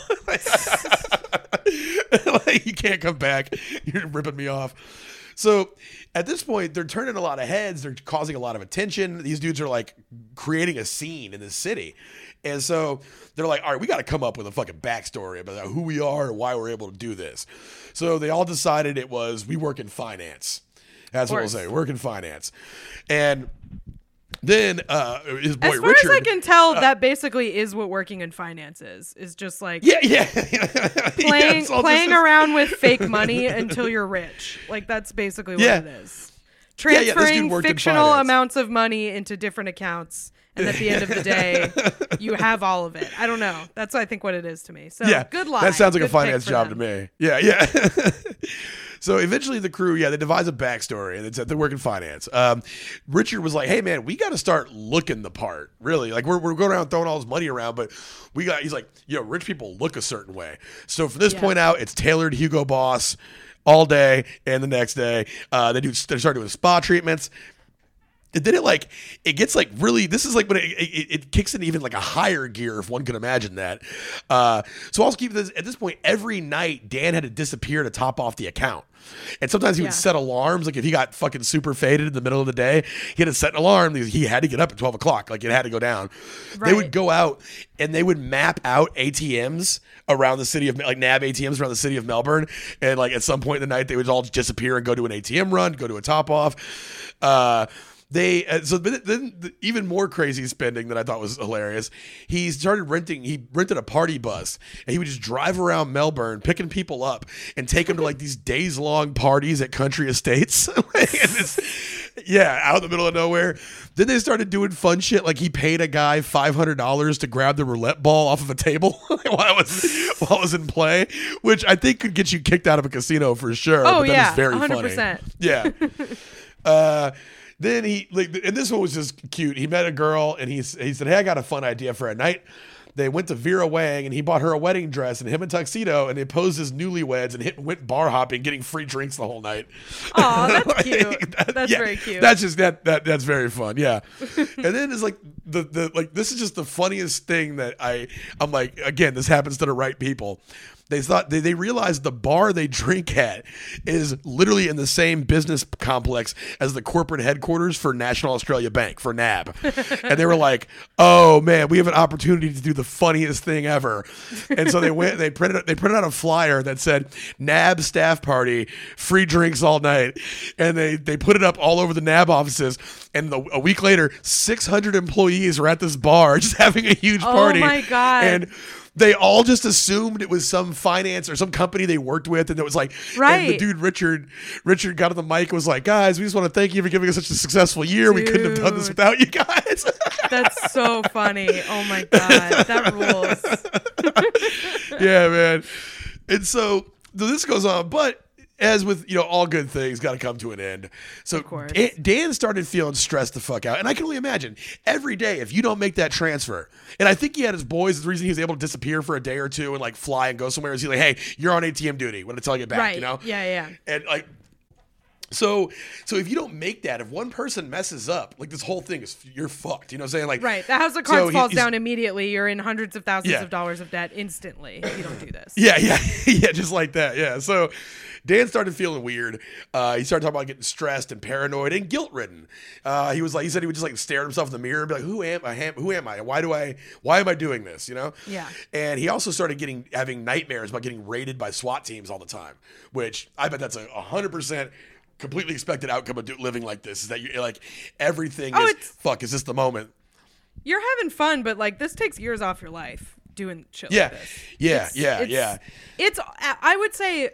Like, you can't come back. You're ripping me off. So at this point, they're turning a lot of heads. They're causing a lot of attention. These dudes are like creating a scene in this city. And so they're like, all right, we got to come up with a fucking backstory about who we are and why we're able to do this. So they all decided it was, we work in finance. That's what we'll say. Work in finance. And then uh, his boy As far Richard. as I can tell, that basically is what working in finance is. Is just like yeah, yeah. playing Yeah, it's all playing just- around with fake money until you're rich. Like, that's basically what Yeah. it is. Yeah, yeah, this dude Transferring worked in fictional finance. amounts of money into different accounts. And at the end of the day, you have all of it. I don't know. That's, I think, what it is to me. So Yeah, good luck. that sounds like a Good pick finance for job them. to me. Yeah, yeah. So eventually the crew, yeah, they devise a backstory and they said they work in finance. Um, Richard was like, hey man, we got to start looking the part, really. Like we're, we're going around throwing all this money around, but we got, he's like, yo, rich people look a certain way. So from this Yeah. point out, it's tailored Hugo Boss all day and the next day. Uh, they do, they start doing spa treatments. And then it like it gets like really. This is like when it, it, it kicks in even like a higher gear, if one can imagine that. Uh, so also keep this at this point. Every night, Dan had to disappear to top off the account, and sometimes he Yeah. would set alarms. Like if he got fucking super faded in the middle of the day, he had to set an alarm because he had to get up at twelve o'clock. Like it had to go down. They Right. would go out and they would map out A T Ms around the city of like N A B A T Ms around the city of Melbourne, and like at some point in the night, they would all disappear and go to an A T M run, go to a top off. Uh, They uh, so then then the, even more crazy spending that I thought was hilarious. He started renting. He rented a party bus, and he would just drive around Melbourne, picking people up and take them to like these days long parties at country estates. And it's, yeah, out in the middle of nowhere. Then they started doing fun shit. Like he paid a guy five hundred dollars to grab the roulette ball off of a table while it was while it was in play, which I think could get you kicked out of a casino for sure. Oh but that yeah, is very one hundred percent. funny. Yeah. Uh, Then he like, and this one was just cute. He met a girl, and he he said, "Hey, I got a fun idea for a night." They went to Vera Wang, and he bought her a wedding dress and him a tuxedo, and they posed as newlyweds and hit, went bar hopping, getting free drinks the whole night. Oh, that's Like, cute. that- That's yeah, very cute. That's just that that that's very fun. Yeah. And then it's like the the like this is just the funniest thing that I I'm like, again, this happens to the right people. They thought they, they realized the bar they drink at is literally in the same business complex as the corporate headquarters for National Australia Bank, for N A B. And they were like, "Oh man, we have an opportunity to do the funniest thing ever." And so they went. They printed. They printed out a flyer that said "N A B staff party, free drinks all night," and they they put it up all over the N A B offices. And the, a week later, six hundred employees were at this bar just having a huge Oh party. my God. And they all just assumed it was some finance or some company they worked with, and it was like, and the Right. dude Richard, Richard got on the mic and was like, "Guys, we just want to thank you for giving us such a successful year. We couldn't have done this Dude. without you guys." That's so funny. Oh my god, that rules. Yeah, man. And so this goes on, but as with, you know, all good things got to come to an end. So Of course. Dan, Dan started feeling stressed the fuck out. And I can only imagine every day if you don't make that transfer. And I think he had his boys. The reason he was able to disappear for a day or two and like fly and go somewhere is he's like, "Hey, you're on A T M duty when I tell you back," Right. you know? Yeah, yeah. And like, so, so if you don't make that, if one person messes up, like this whole thing is, you're fucked. You know what I'm saying? Like, Right. The house of so cards he- falls he's- down immediately. You're in hundreds of thousands Yeah. of dollars of debt instantly if you don't do this. Yeah, yeah, yeah, just like that. Yeah. So Dan started feeling weird. Uh, he started talking about getting stressed and paranoid and guilt ridden. Uh, he was like, he said he would just like stare at himself in the mirror and be like, "Who am I? Who am I? Why do I? Why am I doing this?" You know? Yeah. And he also started getting having nightmares about getting raided by SWAT teams all the time, which I bet that's a hundred percent completely expected outcome of do, living like this. Is that you like everything Oh, is it's- fuck? Is this the moment? You're having fun, but like this takes years off your life doing shit Yeah, like this. yeah, It's- yeah, it's- yeah. It's I would say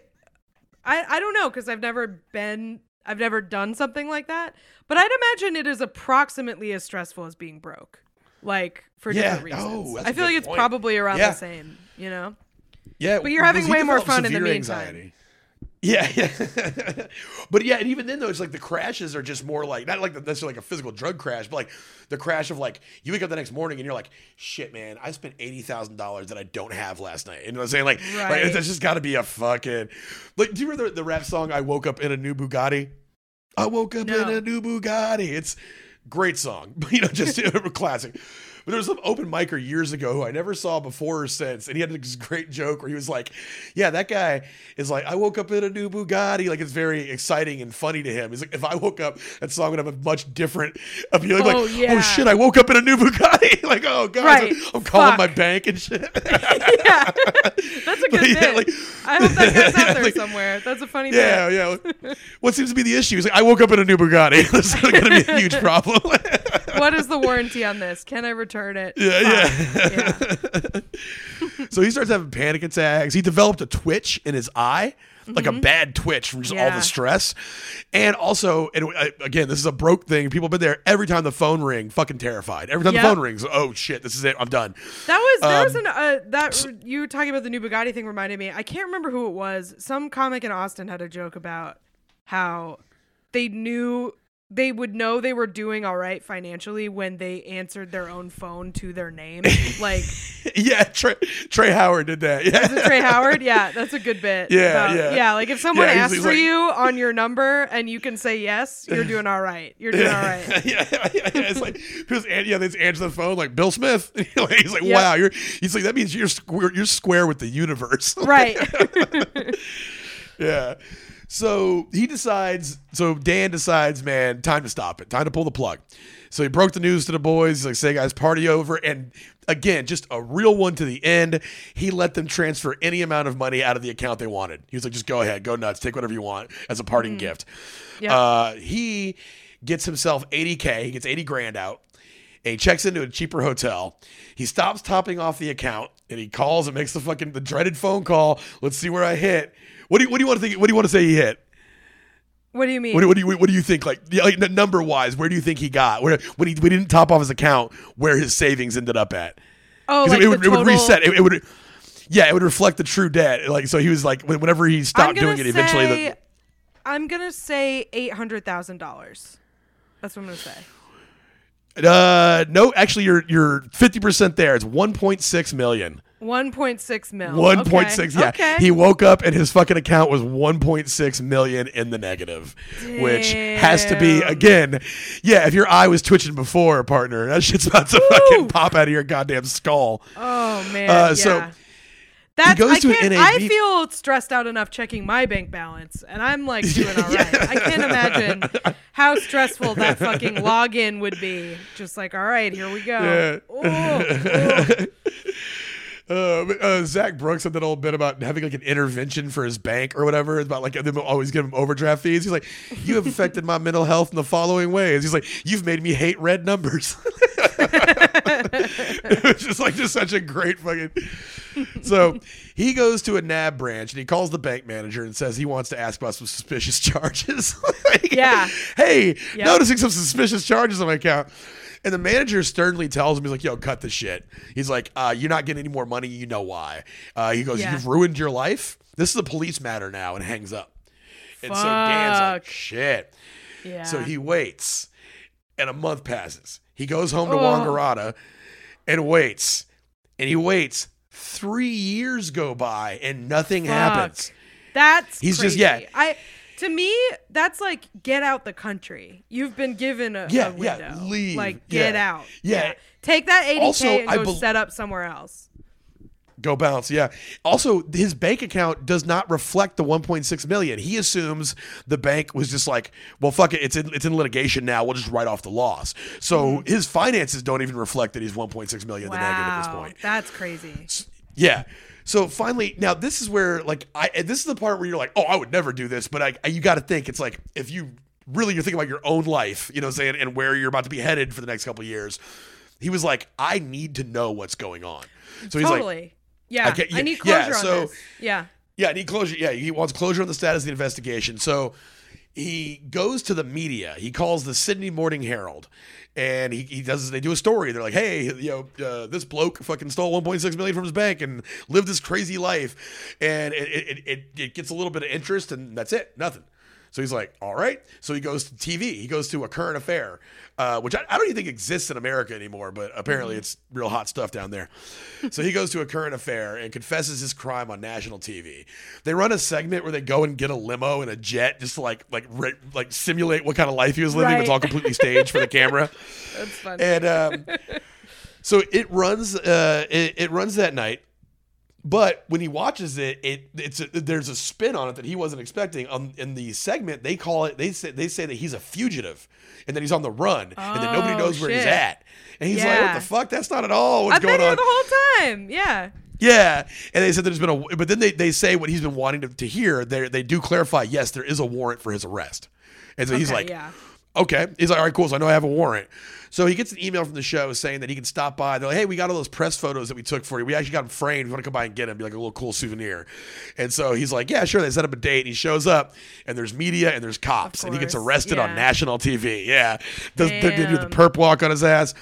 I I don't know because I've never been I've never done something like that, but I'd imagine it is approximately as stressful as being broke, like for Yeah. different reasons. Oh, that's a I feel good like it's point. probably around Yeah. the same, you know. Yeah, But you're having because he way more developed fun in the severe meantime. Yeah, yeah. But yeah, and even then though, it's like the crashes are just more like not like the, necessarily like a physical drug crash, but like the crash of like you wake up the next morning and you're like, "Shit, man, I spent eighty thousand dollars that I don't have last night." You know what I'm saying? Like, Right. like that's just got to be a fucking like. Do you remember the, the rap song "I Woke Up in a New Bugatti"? I woke up No. in a new Bugatti. It's a great song, but you know, just a classic. But there was some open micer years ago who I never saw before or since, and he had this great joke where he was like, "Yeah, that guy is like, I woke up in a new Bugatti." Like it's very exciting and funny to him. He's like, if I woke up, that song would have a much different appeal. Like, Oh, yeah. oh shit, I woke up in a new Bugatti. Like, oh god, Right. I'm, I'm calling Fuck. my bank and shit. Yeah, that's a good But yeah, bit. like- I hope that guy's out there like- somewhere. That's a funny Yeah, bit. yeah. What seems to be the issue? He's like, I woke up in a new Bugatti. This is going to be a huge problem. What is the warranty on this? Can I return it? Yeah, Fuck. yeah. So he starts having panic attacks. He developed a twitch in his eye, like a bad twitch from just all Mm-hmm. Yeah. the stress. And also, and uh, again, this is a broke thing. People have been there every time the phone ring, fucking terrified. Every time Yep. the phone rings, oh shit, this is it. I'm done. That was there was Um, an uh, that you talking about the new Bugatti thing reminded me. I can't remember who it was. Some comic in Austin had a joke about how they knew they would know they were doing all right financially when they answered their own phone to their name. Like, yeah, Trey, Trey Howard did that. Yeah, is it Trey Howard? Yeah, that's a good bit. Yeah, about, yeah, yeah. Like if someone yeah, asks he's for like, you on your number and you can say yes, you're doing all right. You're doing all right. yeah, yeah, yeah, it's like because yeah, they just answer the phone like Bill Smith. He's like, Yep. wow, you're. He's like, that means you're square. You're square with the universe. Right. Yeah. So he decides, so Dan decides, man, time to stop it. Time to pull the plug. So he broke the news to the boys. He's like, say, guys, party over. And again, just a real one to the end. He let them transfer any amount of money out of the account they wanted. He was like, just go ahead, go nuts, take whatever you want as a parting mm. gift. Yep. Uh, he gets himself eighty K. He gets eighty grand out. And he checks into a cheaper hotel. He stops topping off the account and he calls and makes the fucking the dreaded phone call. Let's see where I hit. What do you what do you want to think? What do you want to say he hit? What do you mean? What, what do you what do you think? Like, like number wise, where do you think he got? Where when he we didn't top off his account, where his savings ended up at? Oh, like it, it, the would, total... it would reset. It, it would, yeah, it would reflect the true debt. Like, so he was like, whenever he stopped doing it, say, eventually. The, I'm gonna say eight hundred thousand dollars. That's what I'm gonna say. Uh, no, actually, you're you're fifty percent there. It's one point six million. one point six mil. one point six, okay. yeah. Okay. He woke up and his fucking account was one point six million in the negative, Damn. Which has to be, again, yeah, if your eye was twitching before, partner, that shit's about to Woo! fucking pop out of your goddamn skull. Oh, man. Uh, yeah. So That's, he goes I to can't, an N I A B. feel stressed out enough checking my bank balance, and I'm like doing all right. Yeah. I can't imagine how stressful that fucking login would be. Just like, all right, here we go. Yeah. Oh, Uh, uh, Zach Brooks had that old bit about having like an intervention for his bank or whatever. It's about like them always give him overdraft fees. He's like, you have affected my mental health in the following ways. He's like, you've made me hate red numbers. It's just like just such a great fucking. So he goes to a N A B branch and he calls the bank manager and says he wants to ask about some suspicious charges. Like, yeah. Hey, yep. noticing some suspicious charges on my account. And the manager sternly tells him, he's like, yo, cut the shit. He's like, uh, you're not getting any more money. You know why. Uh, he goes, yeah. You've ruined your life. This is a police matter now, and hangs up. And Fuck. so Dan's like, shit. Yeah. So he waits, and a month passes. He goes home to oh. Wangaratta and waits. And he waits. Three years go by, and nothing Fuck. happens. That's He's crazy. just, yeah. I... To me, that's like get out the country. You've been given a, yeah, a window. Yeah, leave. Like get yeah. out. Yeah. yeah. Take that eighty K also, and go be- set up somewhere else. Go bounce, yeah. Also, his bank account does not reflect the one point six million. He assumes the bank was just like, well, fuck it, it's in it's in litigation now. We'll just write off the loss. So mm-hmm. his finances don't even reflect that he's one point six million wow. in the negative at this point. That's crazy. Yeah. So finally, now this is where like I and this is the part where you're like, oh, I would never do this, but I, I you got to think it's like if you really you're thinking about your own life, you know, what I'm saying, and where you're about to be headed for the next couple of years. He was like, I need to know what's going on. So he's totally. like, yeah, I, I need closure yeah, on so, this. Yeah, yeah, I need closure. Yeah, he wants closure on the status of the investigation. So he goes to the media. He calls the Sydney Morning Herald. And he, he does, they do a story. They're like, hey, you know, uh, this bloke fucking stole one point six million from his bank and lived this crazy life. And it, it, it, it gets a little bit of interest and that's it. Nothing. So he's like, all right. So he goes to T V. He goes to A Current Affair, uh, which I, I don't even think exists in America anymore, but apparently mm-hmm. it's real hot stuff down there. So he goes to A Current Affair and confesses his crime on national T V. They run a segment where they go and get a limo and a jet just to like like re- like simulate what kind of life he was living. Right. It's all completely staged for the camera. That's funny. And um, so it runs. Uh, it, it runs that night. But when he watches it, it it's a, there's a spin on it that he wasn't expecting. Um, in the segment, they call it. They say they say that he's a fugitive and that he's on the run oh, and that nobody knows where shit. he's at. And he's yeah. like, "What the fuck? That's not at all what's I've going been here on." the whole time. Yeah. Yeah, and they said there's been a. But then they, they say what he's been wanting to, to hear. They they do clarify. Yes, there is a warrant for his arrest. And so he's okay, like, yeah. Okay. He's like, all right, cool. So I know I have a warrant. So he gets an email from the show saying that he can stop by. They're like, hey, we got all those press photos that we took for you. We actually got them framed. You want to come by and get them? Be like a little cool souvenir. And so he's like, yeah, sure. They set up a date. And he shows up, and there's media and there's cops. And he gets arrested yeah. on national T V. Yeah. Does, did, did the perp walk on his ass.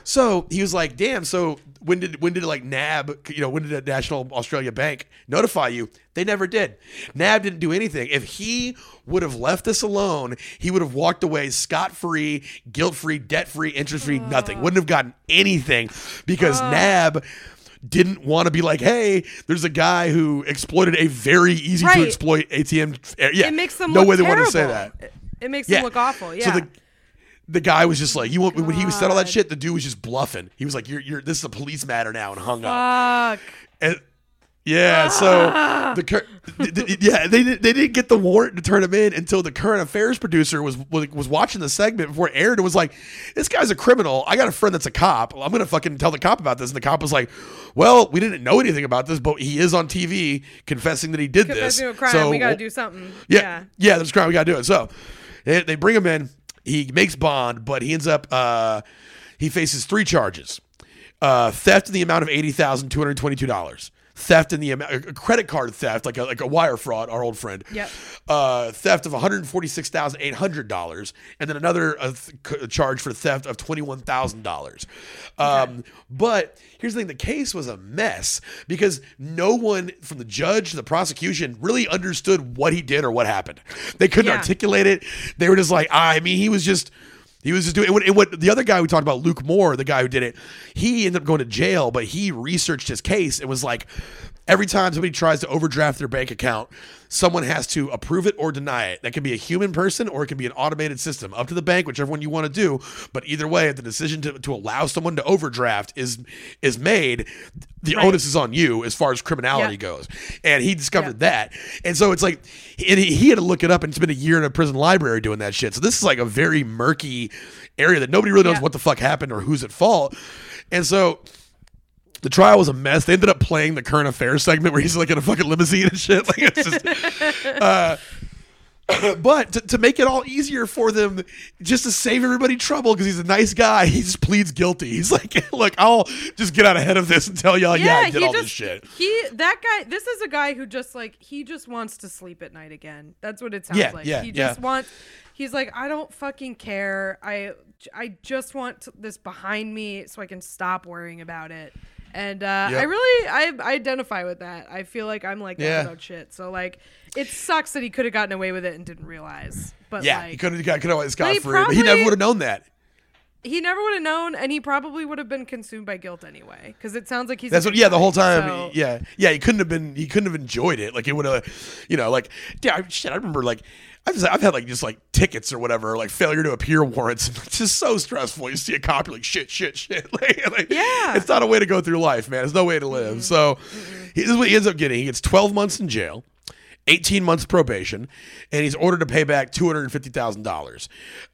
So he was like, damn, so when did when did like N A B, you know, when did the National Australia Bank notify you? They never did. N A B didn't do anything. If he would have left this alone, he would have walked away scot-free, guilt-free, debt-free, interest-free, uh. nothing. Wouldn't have gotten anything because uh. N A B didn't want to be like, hey, there's a guy who exploited a very easy right. to exploit A T M. Yeah, it makes them no look way they terrible. want to say that. It makes yeah. them look awful. Yeah. So the the guy was just like, you want, when he said all that shit, the dude was just bluffing. He was like, you're you're this is a police matter now, and hung Fuck. up. And yeah, so the cur- yeah they they didn't get the warrant to turn him in until the current affairs producer was was watching the segment before it aired and was like, this guy's a criminal. I got a friend that's a cop. I'm gonna fucking tell the cop about this. And the cop was like, well, we didn't know anything about this, but he is on T V confessing that he did confessing this. To a crime. So we gotta do something. Yeah, yeah, yeah, there's a crime. We gotta do it. So they, they bring him in. He makes bond, but he ends up uh, he faces three charges: uh, theft in the amount of eighty thousand two hundred twenty-two dollars. Theft in the amount, a credit card theft, like a like a wire fraud, our old friend. Yep. Uh, theft of one hundred forty-six thousand eight hundred dollars, and then another uh, th- charge for theft of twenty-one thousand dollars. Um, okay. But here's the thing: the case was a mess because no one from the judge to the prosecution really understood what he did or what happened. They couldn't yeah. articulate it. They were just like, I mean, he was just. He was just doing it. And what the other guy we talked about, Luke Moore, the guy who did it, he ended up going to jail, but he researched his case and was like, every time somebody tries to overdraft their bank account, someone has to approve it or deny it. That can be a human person or it can be an automated system. Up to the bank, whichever one you want to do. But either way, if the decision to, to allow someone to overdraft is is made, the right. onus is on you as far as criminality yep. goes. And he discovered yep. that. And so it's like, and he, he had to look it up and spend a year in a prison library doing that shit. So this is like a very murky area that nobody really knows yep. what the fuck happened or who's at fault. And so the trial was a mess. They ended up playing the current affairs segment where he's like in a fucking limousine and shit. Like it's just, uh, but to, to make it all easier for them, just to save everybody trouble because he's a nice guy, he just pleads guilty. He's like, look, I'll just get out ahead of this and tell y'all, yeah, yeah I did all just, this shit. He, that guy, this is a guy who just like, he just wants to sleep at night again. That's what it sounds yeah, like. Yeah, he yeah. just wants, he's like, I don't fucking care. I, I just want this behind me so I can stop worrying about it. And uh, yep. I really, I, I identify with that. I feel like I'm like that yeah. about shit. So like, it sucks that he could have gotten away with it and didn't realize. But yeah, like, he could have got, could have got but free, probably, but he never would have known that. He never would have known, and he probably would have been consumed by guilt anyway. Because it sounds like he's. That's what. Yeah, the whole time. So. Yeah, yeah. He couldn't have been. He couldn't have enjoyed it. Like it would have, you know, like yeah. I, shit, I remember like. I've, just, I've had like just like tickets or whatever, like failure to appear warrants. It's just so stressful. You see a cop, you're like shit, shit, shit. like, like, yeah, it's not a way to go through life, man. It's no way to live. Mm-hmm. So mm-hmm. He, this is what he ends up getting. He gets twelve months in jail, eighteen months probation, and he's ordered to pay back two hundred and fifty thousand uh, dollars.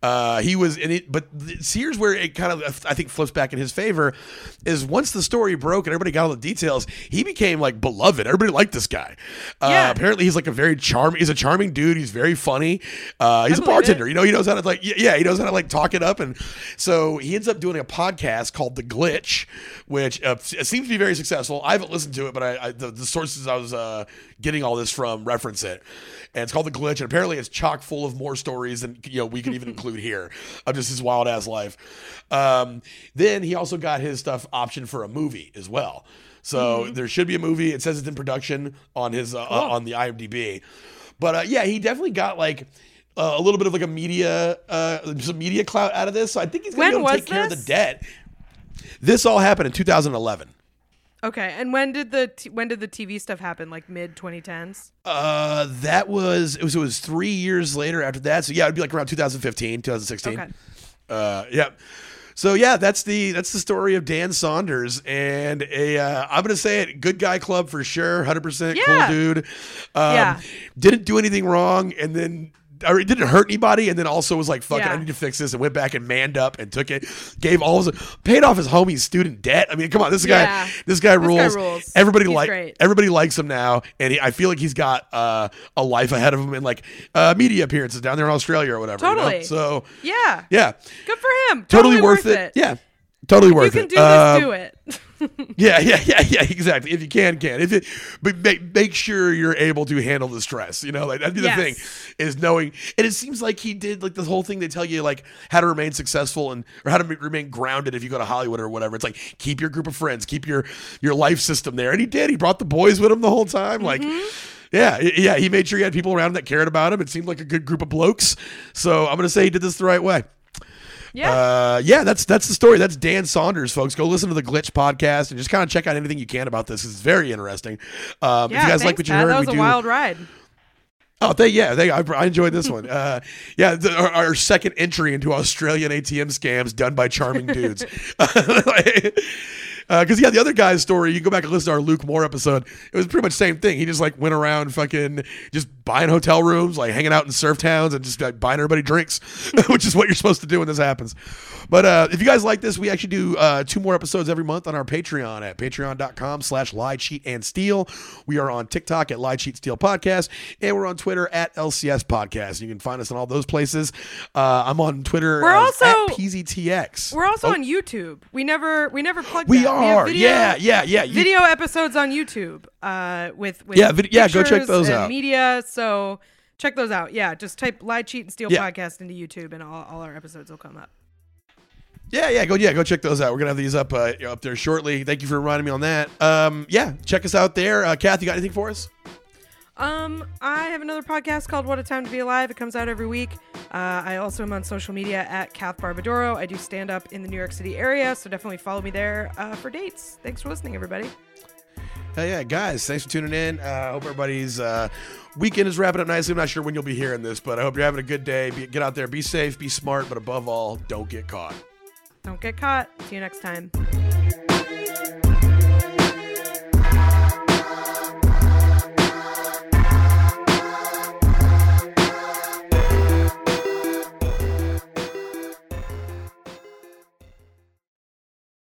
He was in it, but see, here's where it kind of I think flips back in his favor. Is once the story broke and everybody got all the details, he became like beloved. Everybody liked this guy. Uh, yeah. Apparently, he's like a very charming. He's a charming dude. He's very funny. Uh, he's I a bartender. It. You know, he knows how to like yeah, he knows how to like talk it up, and so he ends up doing a podcast called The Glitch, which uh, seems to be very successful. I haven't listened to it, but I, I the, the sources I was uh, getting all this from reference it. And it's called The Glitch, and apparently it's chock full of more stories than you know we can even include here of just his wild ass life. Um, then he also got his stuff optioned for a movie as well. So mm-hmm. there should be a movie. It says it's in production on his uh, cool. uh, on the I M D B. But uh, yeah, he definitely got like uh, a little bit of like a media uh, some media clout out of this. So I think he's gonna be able to take this? care of the debt. This all happened in two thousand eleven. Okay, and when did the t- when did the T V stuff happen? Like mid twenty tens? Uh, that was it was it was three years later after that. So yeah, it'd be like around two thousand fifteen, two thousand sixteen. Okay. Uh, yeah. So yeah, that's the that's the story of Dan Saunders, and a uh, I'm gonna say it, good guy club for sure, one hundred percent yeah. cool dude. Um, yeah. Didn't do anything wrong, and then. Or it didn't hurt anybody, and then also was like, fuck yeah. it, I need to fix this, and went back and manned up and took it, gave all his, paid off his homie's student debt. I mean, come on, this yeah. guy, this guy this rules. Guy rules. Everybody like, everybody likes him now, and he, I feel like he's got uh, a life ahead of him in like uh, media appearances down there in Australia or whatever. Totally. You know? So yeah, yeah, good for him. Totally, totally worth, worth it. it. Yeah. Totally worth you it. can do Um, this, do it. Yeah, yeah, yeah, yeah, exactly. If you can, can. If it, but make, make sure you're able to handle the stress. You know, like that'd be the Yes. thing, is knowing. And it seems like he did like this whole thing. They tell you like how to remain successful and or how to remain grounded if you go to Hollywood or whatever. It's like keep your group of friends, keep your your life system there. And he did. He brought the boys with him the whole time. Like, yeah, yeah. He made sure he had people around him that cared about him. It seemed like a good group of blokes. So I'm gonna say he did this the right way. Yeah. Uh, yeah, that's that's the story. That's Dan Saunders, folks. Go listen to the Glitch podcast and just kind of check out anything you can about this. It's very interesting. Um, yeah, if you guys thanks, like what you Pat. heard, that was we a do. wild ride. Oh, they, yeah, they, I, I enjoyed this one. Uh, yeah, the, our, our second entry into Australian A T M scams done by charming dudes. Because, uh, yeah, the other guy's story, you go back and listen to our Luke Moore episode, it was pretty much the same thing. He just, like, went around fucking just buying hotel rooms, like, hanging out in surf towns and just like, buying everybody drinks, which is what you're supposed to do when this happens. But uh, if you guys like this, we actually do uh, two more episodes every month on our Patreon at patreon.com slash lie, cheat, and steal. We are on TikTok at Lie, Cheat, Steal Podcast, and we're on Twitter at L C S Podcast. You can find us on all those places. Uh, I'm on Twitter We're as also- at P Z T X. We're also Oh, on YouTube. We never we never plugged We that. are. We have video, yeah, yeah, yeah. You- video episodes on YouTube uh, with, with Yeah, vid- yeah, go check pictures those and out. media. So check those out. Yeah, just type Lie, Cheat, and Steal Yeah. Podcast into YouTube and all, all our episodes will come up. Yeah, yeah, go yeah, go check those out. We're gonna have these up uh, up there shortly. Thank you for reminding me on that. Um, yeah, check us out there. Uh, Kath, you got anything for us? Um, I have another podcast called What a Time to Be Alive. It comes out every week. Uh, I also am on social media at Kath Barbadoro. I do stand up in the New York City area, so definitely follow me there uh, for dates. Thanks for listening, everybody. Hell yeah, guys, thanks for tuning in. I uh, hope everybody's uh, weekend is wrapping up nicely. I'm not sure when you'll be hearing this, but I hope you're having a good day. Be, get out there, be safe, be smart, but above all, don't get caught. Don't get caught. See you next time.